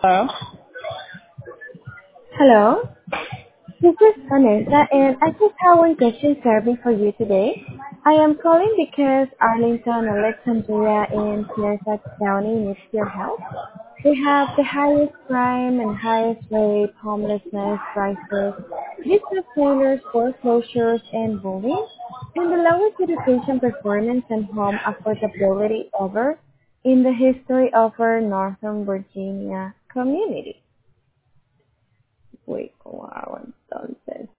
Hello. Hello, this is Vanessa, and I just have one question survey for you today. I am calling because Arlington, Alexandria, and Fairfax County needs your help. We have the highest crime and highest rate homelessness crisis, business failures, foreclosures, and bullying, and the lowest education performance and home affordability ever in the history of our Northern Virginia community. Wait, wow, I'm done.